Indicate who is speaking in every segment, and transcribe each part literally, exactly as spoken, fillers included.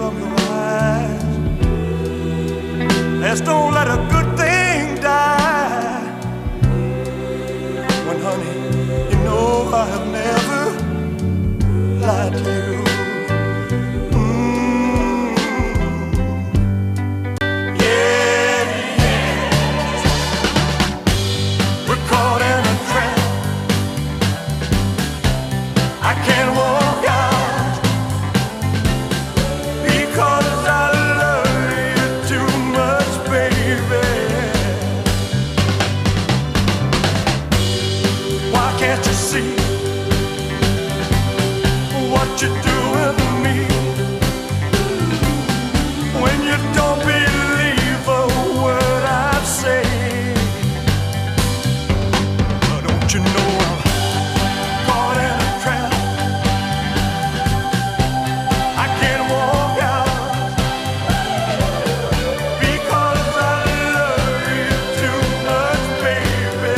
Speaker 1: of your eyes. Let's don't let a good thing die. When, honey, you know I have never lied to you. Can't you see what you're doing to me? When you don't believe a word I say, but don't you know I'm caught in a trap? I can't walk out because I love you too much, baby.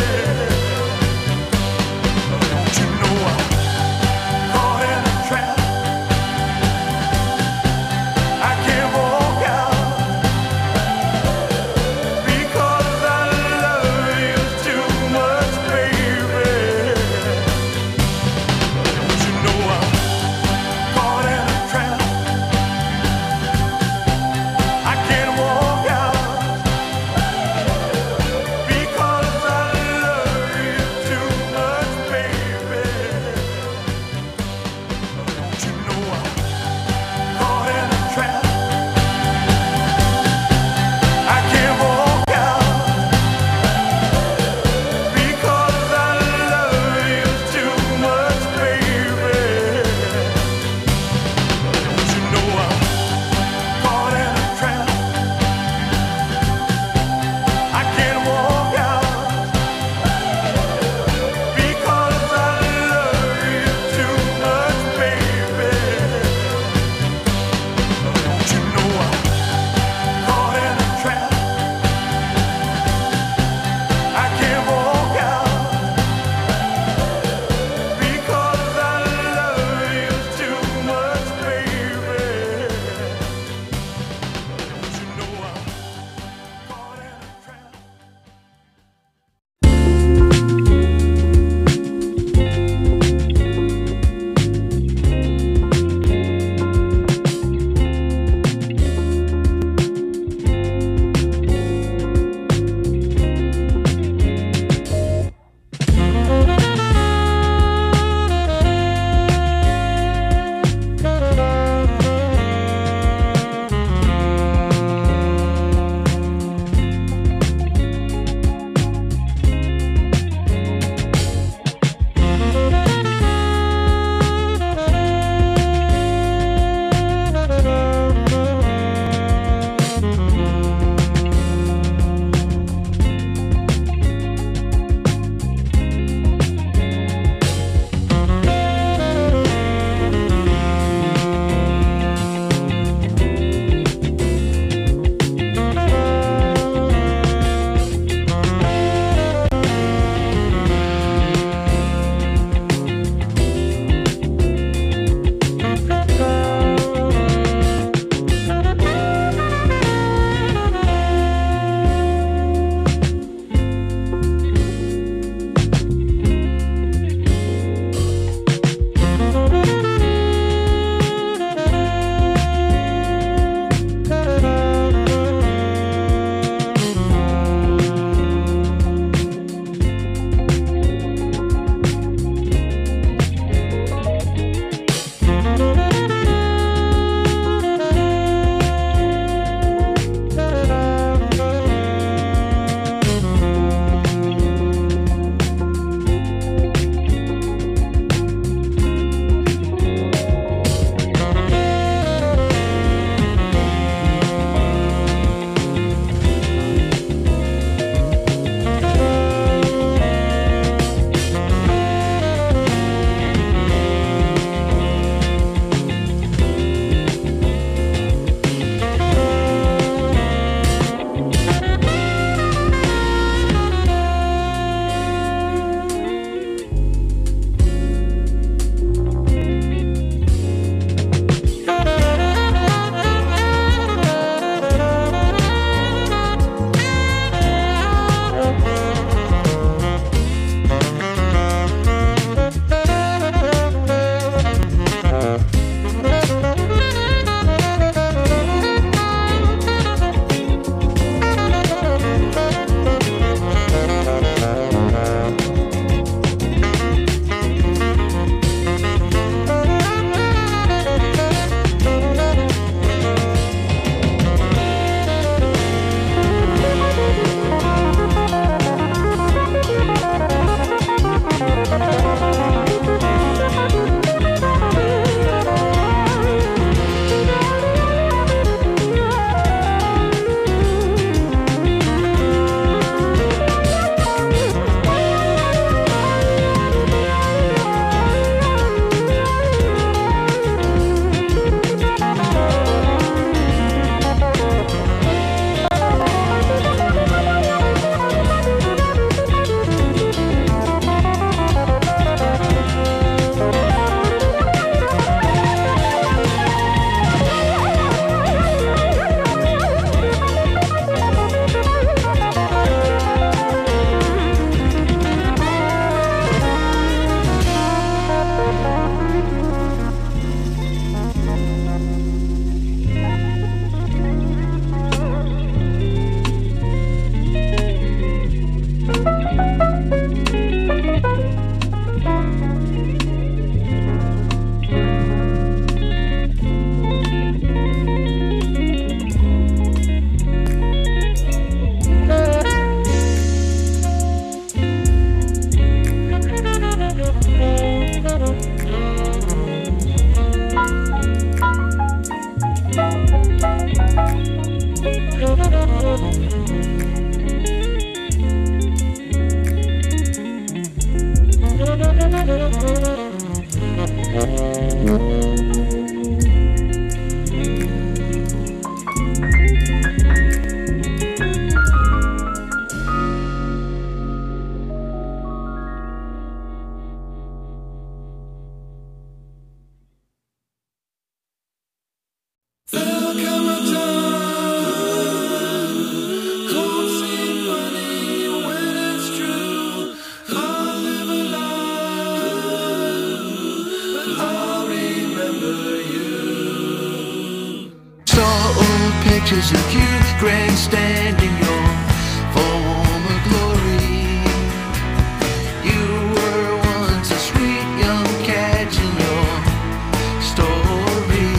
Speaker 2: Pictures of you grandstanding your former glory. You were once a sweet young catch in your story.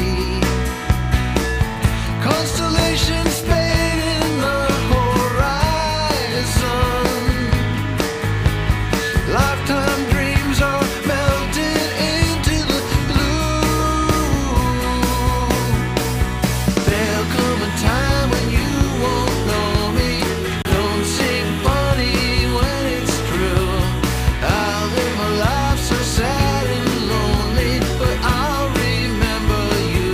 Speaker 2: Constellations fade in the horizon. Lifetime dreams are melted into the blue. There'll come a time when you won't know me. Don't seem funny when it's true. I'll live my life so sad and lonely, but I'll remember you.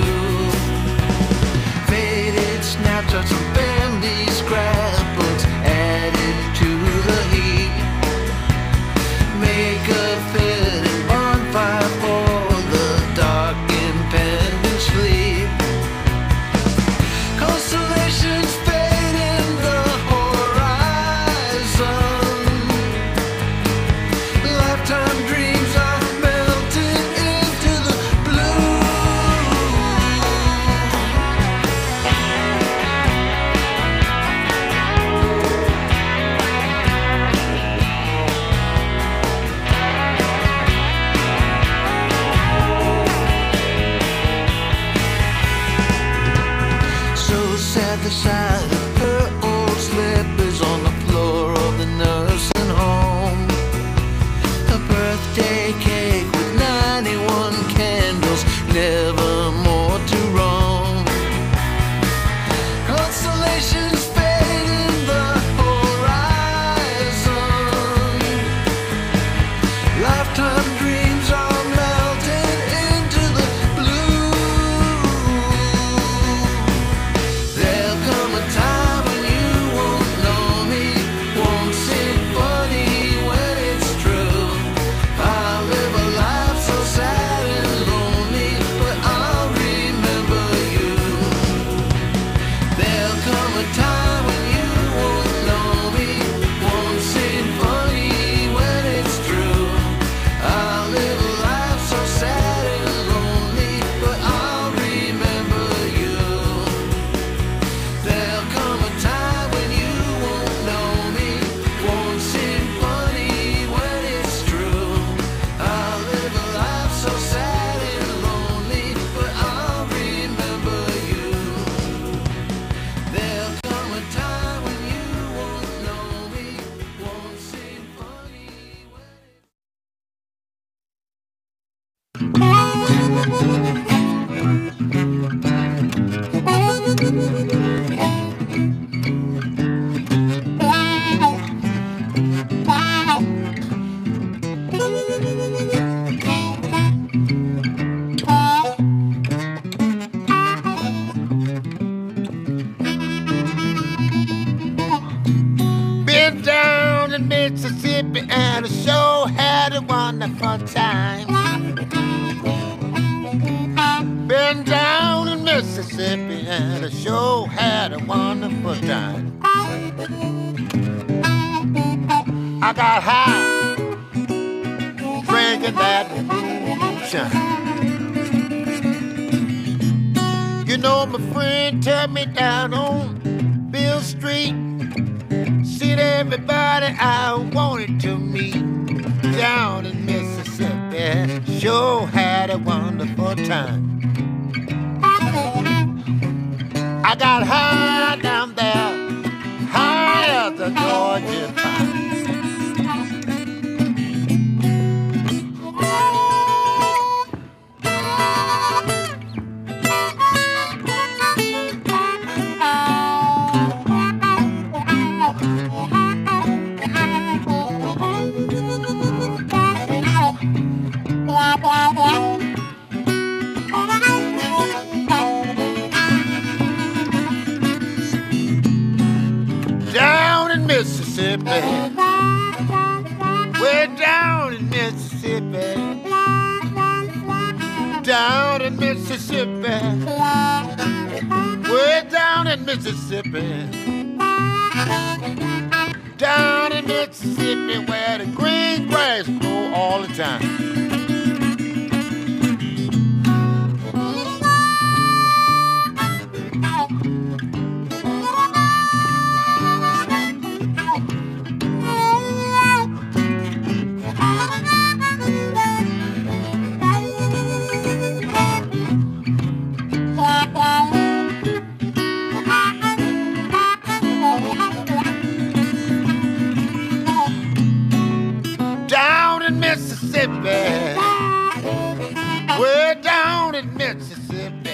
Speaker 2: Faded snapshots from family scrapbooks added to the heat. Make a fitting bonfire for the dark impending sleep. Constellations fade in the horizon. Lifetime dreams are melted into the blue. So sad the sight of her old slippers on the floor of the nursing home. A birthday cake with ninety-one candles, never more to roam. Constellations fade in the horizon. Lifetime dreams are melted into the blue. There'll come a time when you won't know me. Won't seem funny when it's true. I'll live a life so sad and lonely, but I'll remember you. There'll come a time when you won't know me. Won't seem funny when it's true. I'll live a life so sad and lonely, but I'll remember you. There'll come a time when you won't know me. Won't seem funny when it's true. I'll live a life so sad and lonely, but I'll remember you. There'll come a time when you won't know me. Won't seem funny when
Speaker 3: Been down in Mississippi and I sure had a wonderful time. Been down in Mississippi and I sure had a wonderful time. I got high drinking that moonshine. You know my friend took me down on Bill Street. Seen everybody I wanted to meet down in Mississippi. Sure had a wonderful time. I got high down there, high as the Georgia pine. Down in Mississippi, way down in Mississippi, down in Mississippi, way down in Mississippi, down in Mississippi where the green grass grow all the time. Mississippi.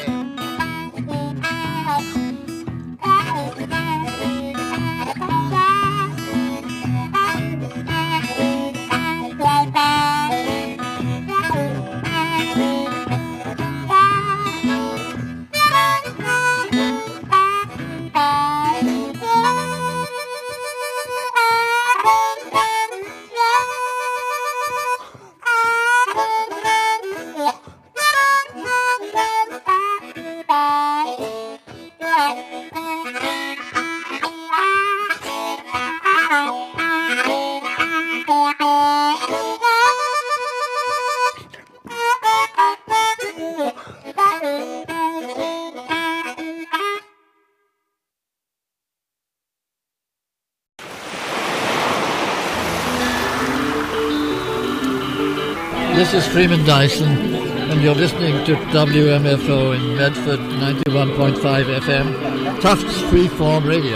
Speaker 4: This is Freeman Dyson, and you're listening to W M F O in Medford, ninety-one point five F M, Tufts Freeform Radio.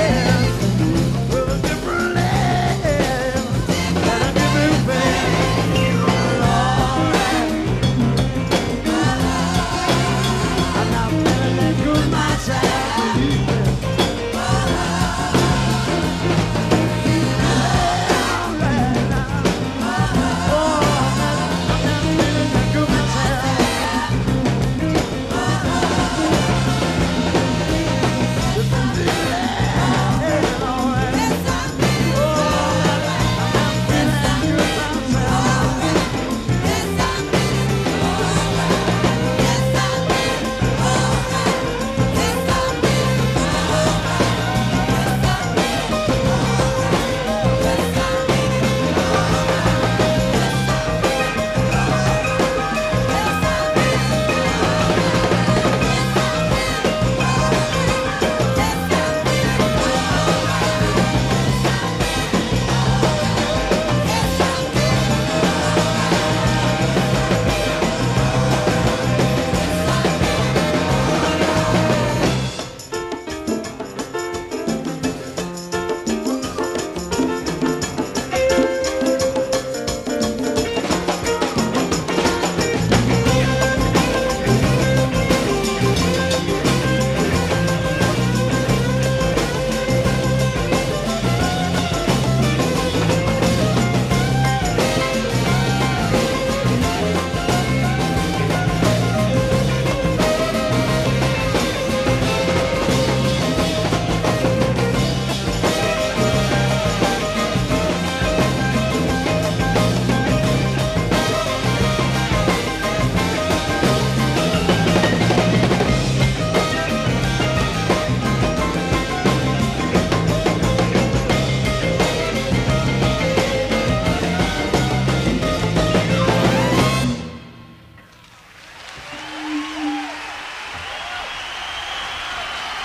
Speaker 5: With a different name and a different face.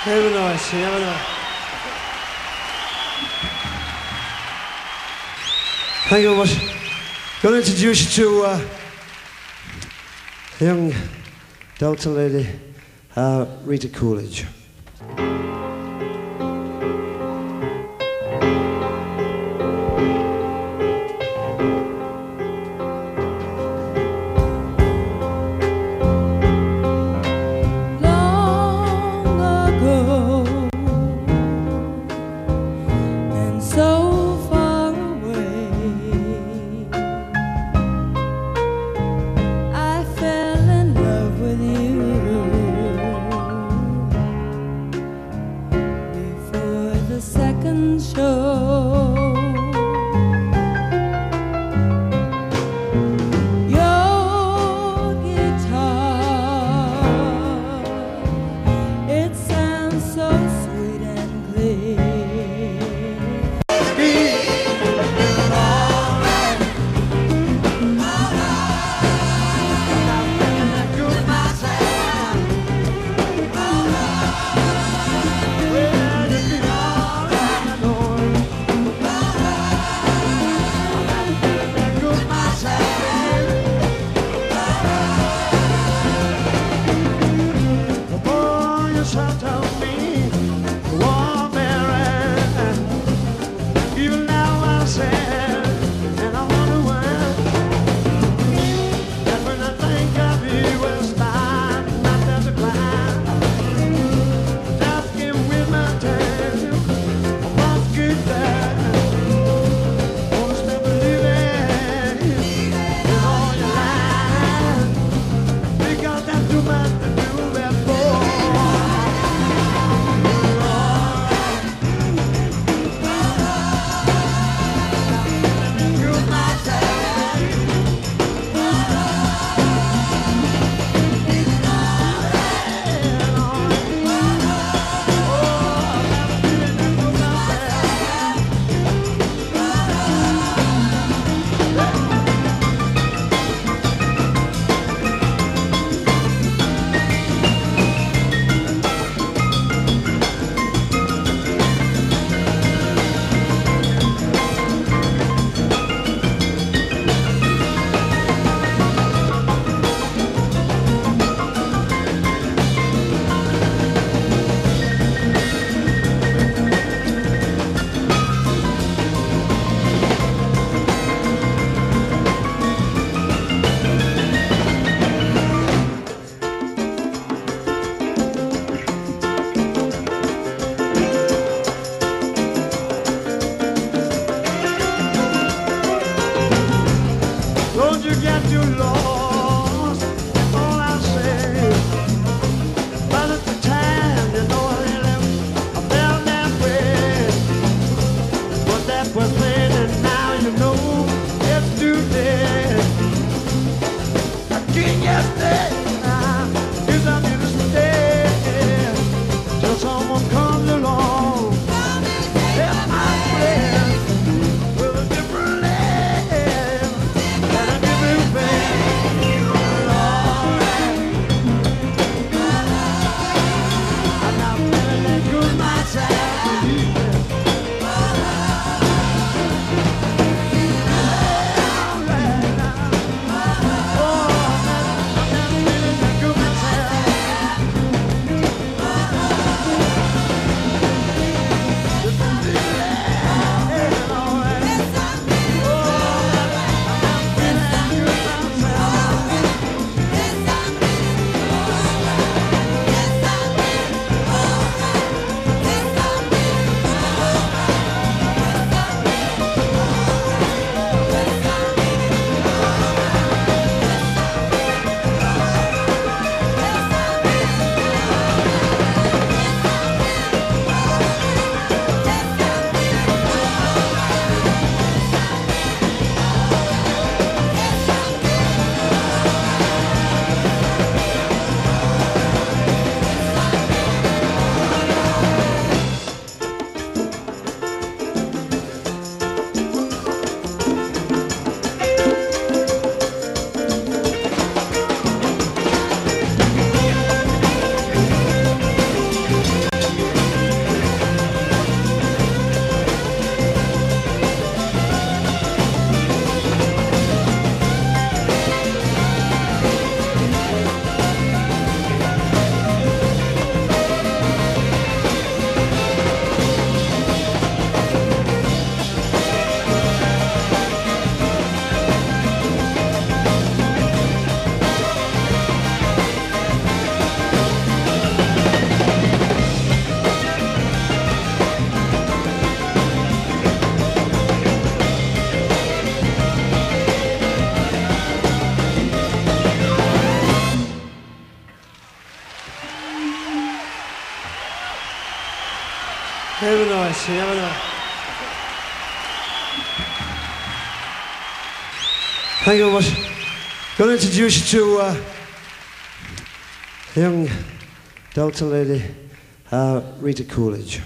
Speaker 5: Very nice, very nice. Thank you very much. I'm going to introduce you to uh, a young Delta lady, uh, Rita Coolidge.
Speaker 3: With a different land and a different face.
Speaker 5: nice. You never know. Thank you very much. I'm going to introduce you to uh, a young Delta lady, uh, Rita Coolidge.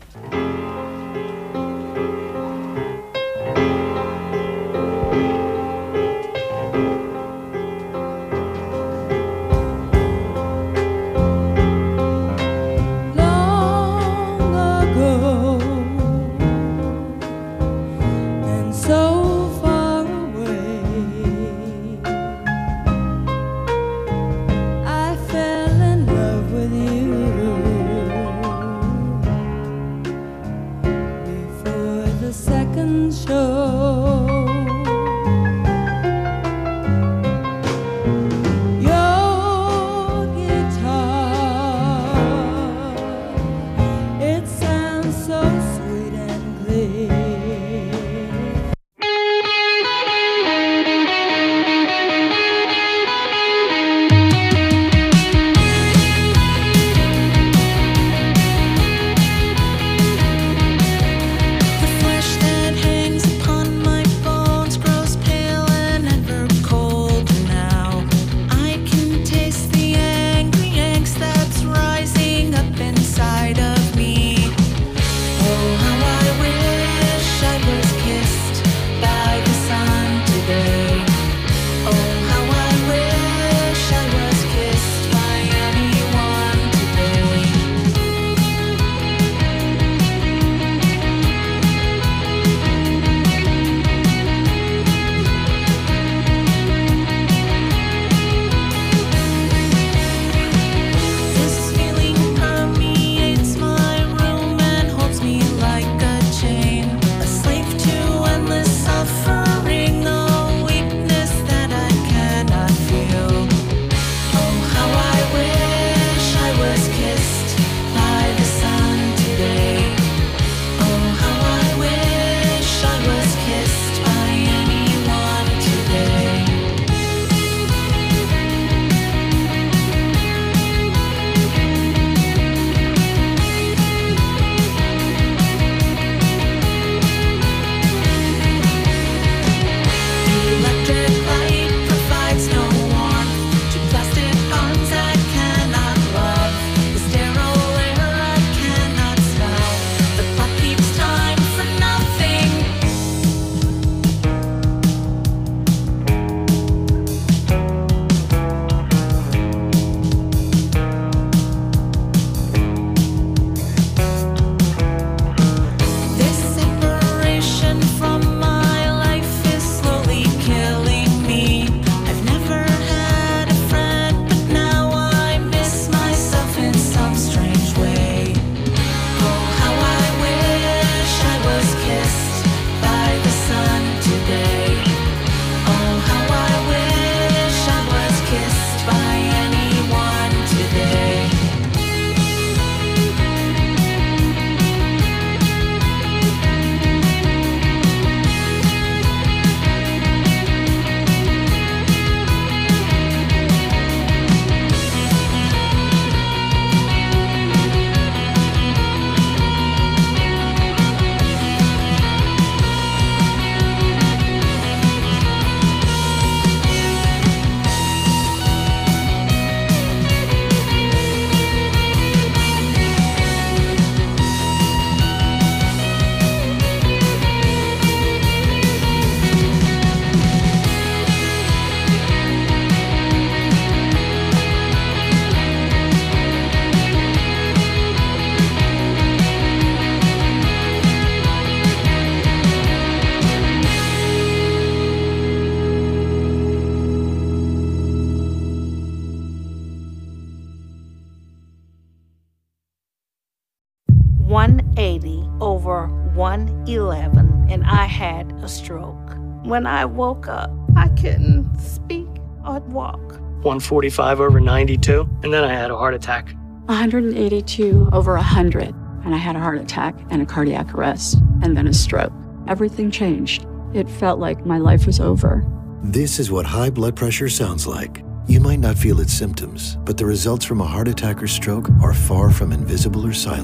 Speaker 6: one eighty over one eleven, and I had a stroke. When I woke up, I couldn't speak or walk.
Speaker 7: one forty-five over ninety-two, and then I had a heart attack.
Speaker 8: one eighty-two over one hundred, and I had a heart attack and a cardiac arrest, and then a stroke. Everything changed. It felt like my life was over.
Speaker 9: This is what high blood pressure sounds like. You might not feel its symptoms, but the results from a heart attack or stroke are far from invisible or silent.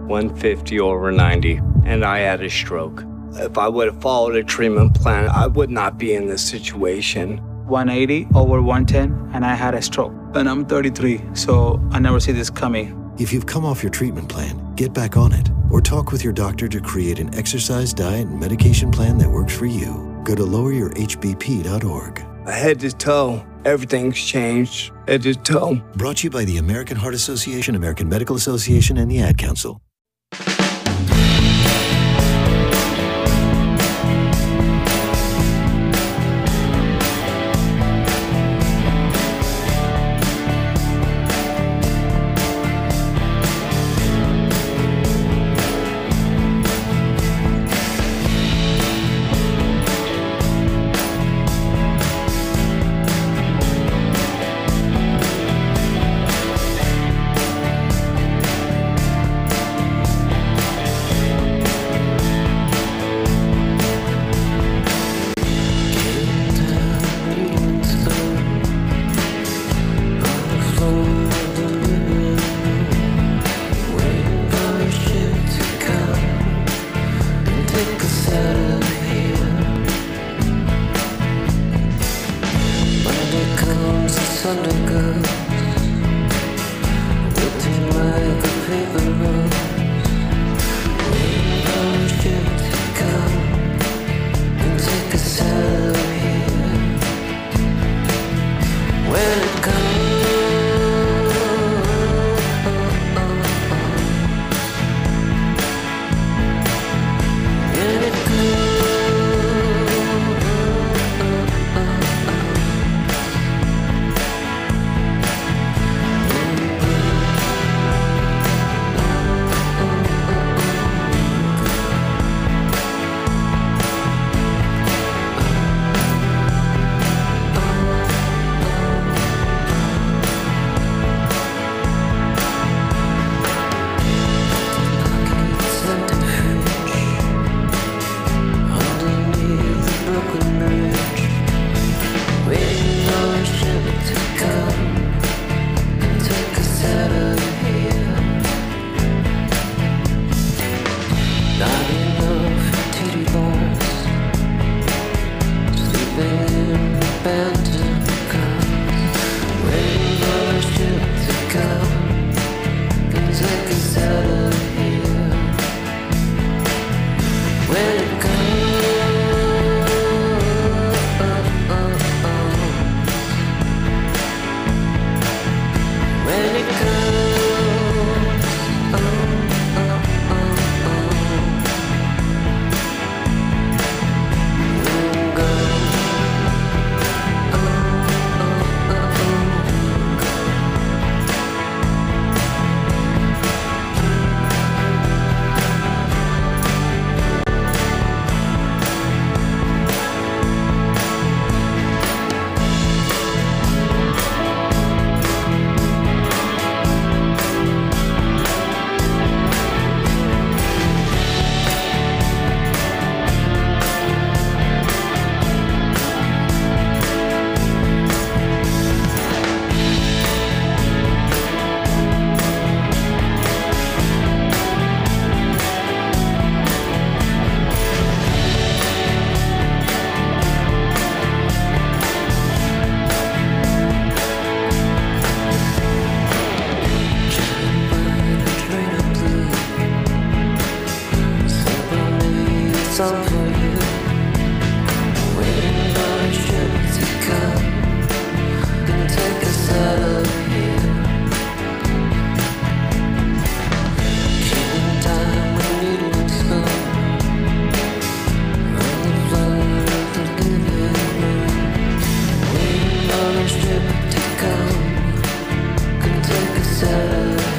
Speaker 10: one fifty over ninety, and I had a stroke. If I would have followed a treatment plan, I would not be in this situation.
Speaker 11: one eighty over one ten, and I had a stroke. And I'm thirty-three, so I never see this coming.
Speaker 9: If you've come off your treatment plan, get back on it, or talk with your doctor to create an exercise, diet, and medication plan that works for you. Go to lower your h b p dot org.
Speaker 10: Head to toe, everything's changed. Head to toe.
Speaker 9: Brought to you by the American Heart Association, American Medical Association, and the Ad Council.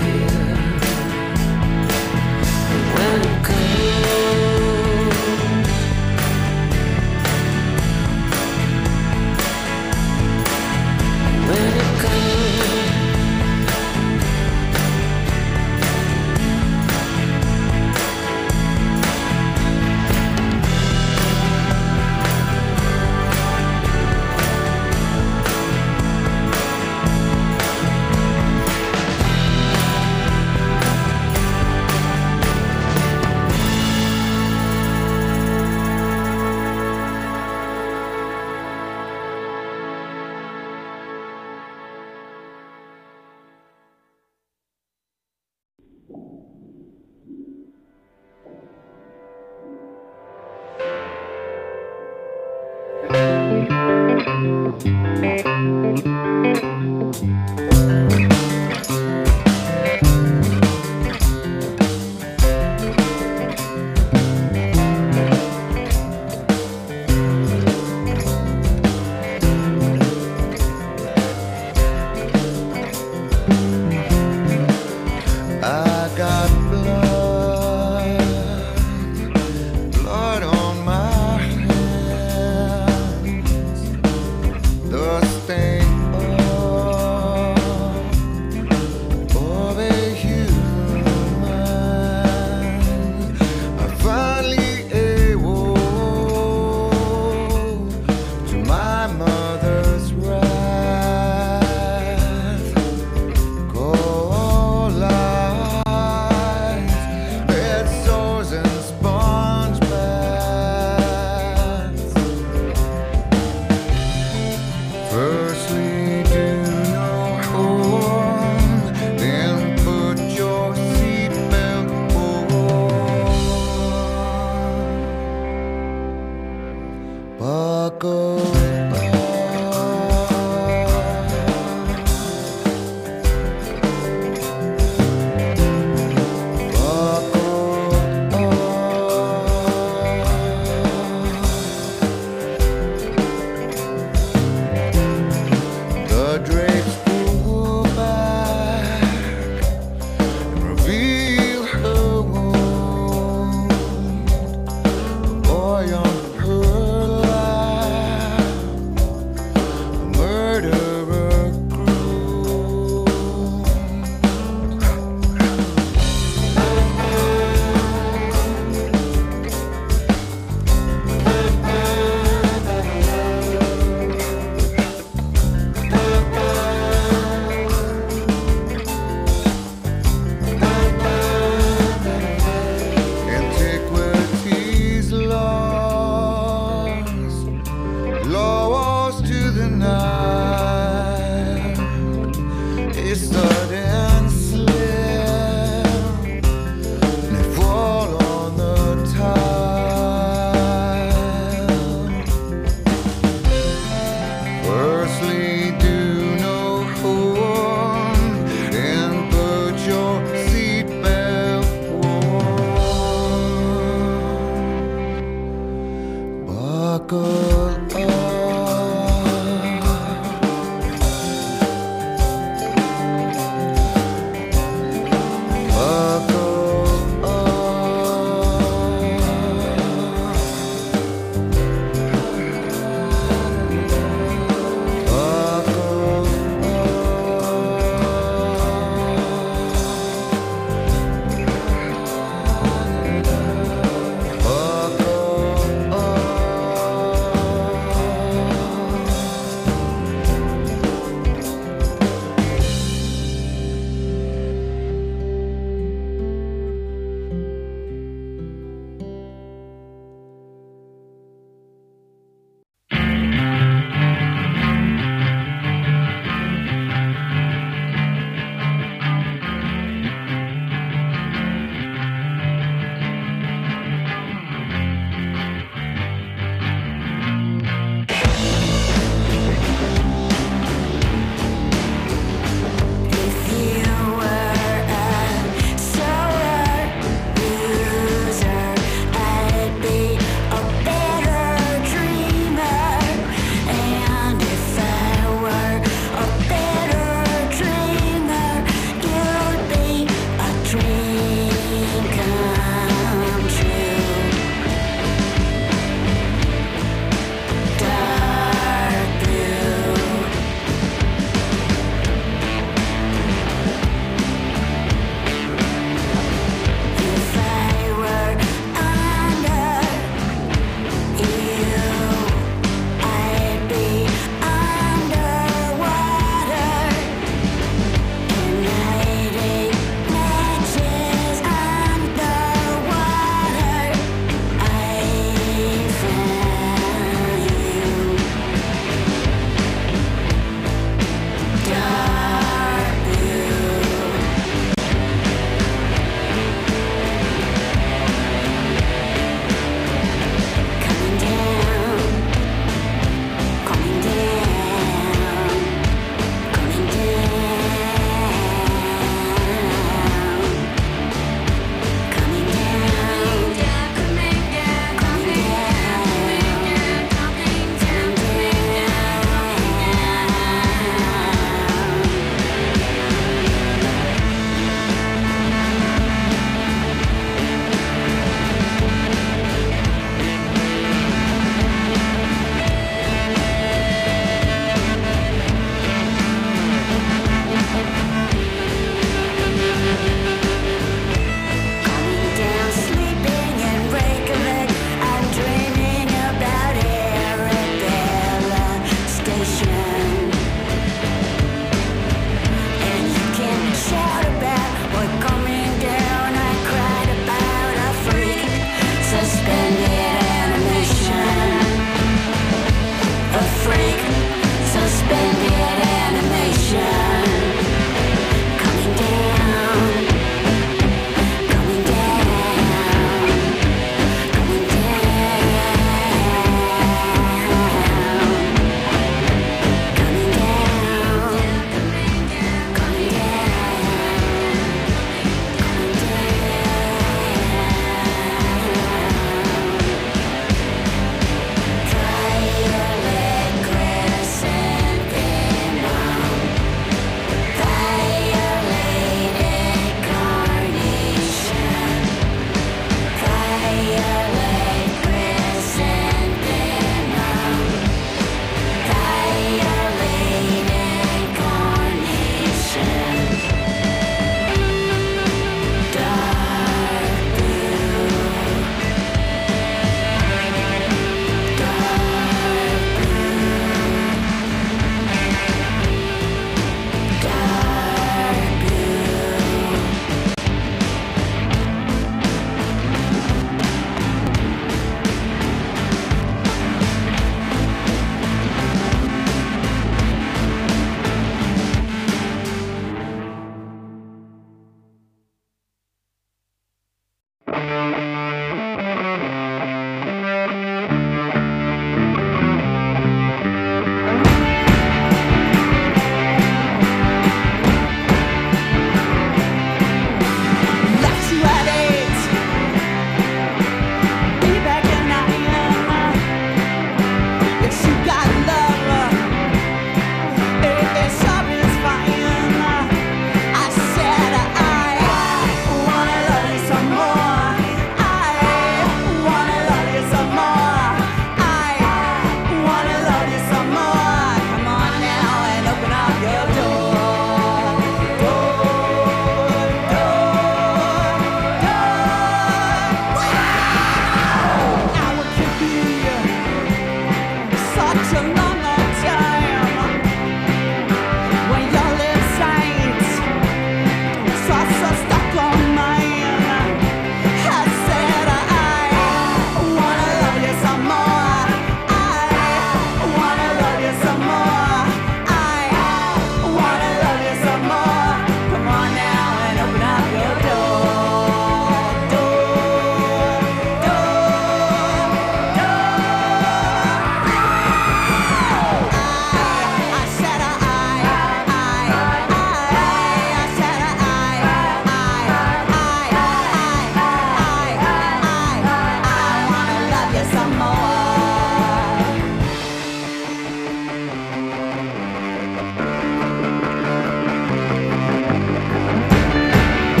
Speaker 2: When it comes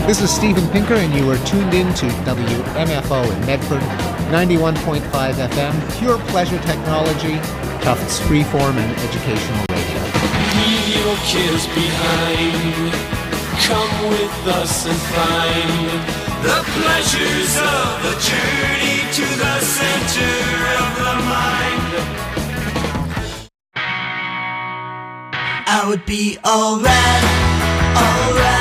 Speaker 12: This is Steven Pinker, and you are tuned in to W M F O in Medford, ninety-one point five F M, pure pleasure technology, Tufts freeform and educational radio.
Speaker 13: Leave your cares behind. Come with us and find the pleasures of the journey to the center of the mind. I would be alright, alright.